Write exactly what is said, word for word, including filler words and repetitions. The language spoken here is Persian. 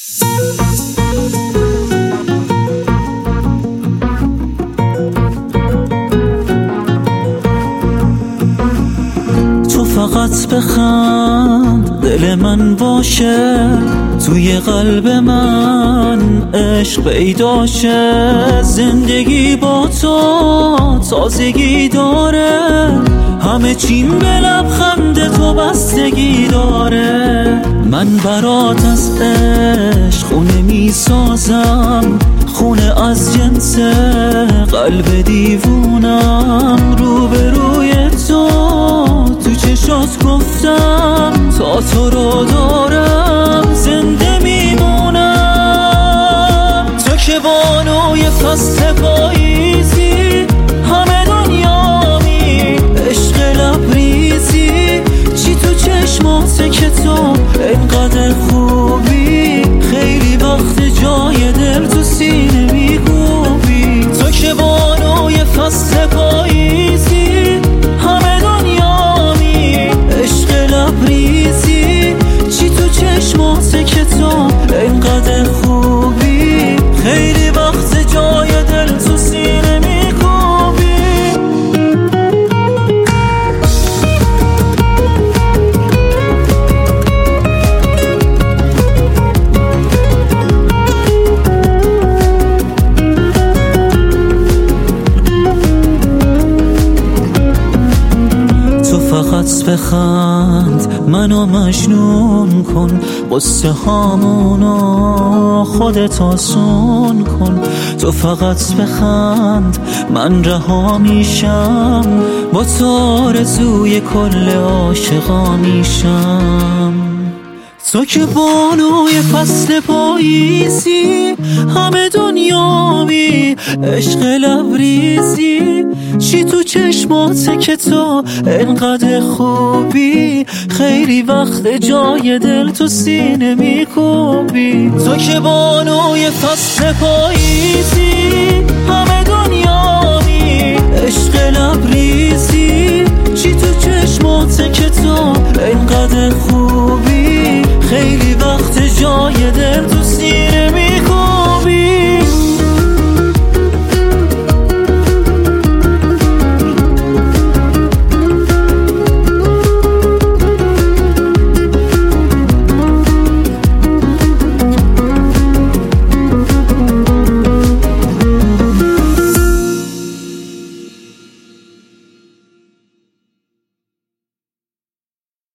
تو فقط بخند دل من باشه، توی قلب من عشق پیدا شه. زندگی با تو تازگی داره، همه چیم به لبخند تو بستگی داره. من برات از عشق خونه می سازم، خونه از جنس قلب دیوونم. روبروی تو تو چشات گفتم تا تو رو دارم زنده میمونم. تو که بانوی فصل پاییزی، همه دنیامی عشق لبریزی. چی تو چشماته که تو انقدر خوبی، خیلی وقت جای دل تو سینه میگوبی. تو که بانوی فصل پاییزی، همه دنیامی عشق لبریزی. چی تو چشماته که تو انقدر خوبی، خیلی وقت جای دل تو سینه میگوبی. فقط بخند منو مجنون کن، قصه هامونو خودت آسون کن. تو فقط بخند من رها میشم، با تو آرزوی کل عاشقا میشم. تو که بانوی فصل پاییزی، همه دنیامی عشق لبریزی. چی تو چشماته که تو انقدر خوبی، خیلی وقت جای دل تو سینه میکوبی. تو که بانوی فصل پاییزی، همه دنیامی عشق لبریزی. چی تو چشماته که تو انقدر خوبی، خیلی وقت جای دل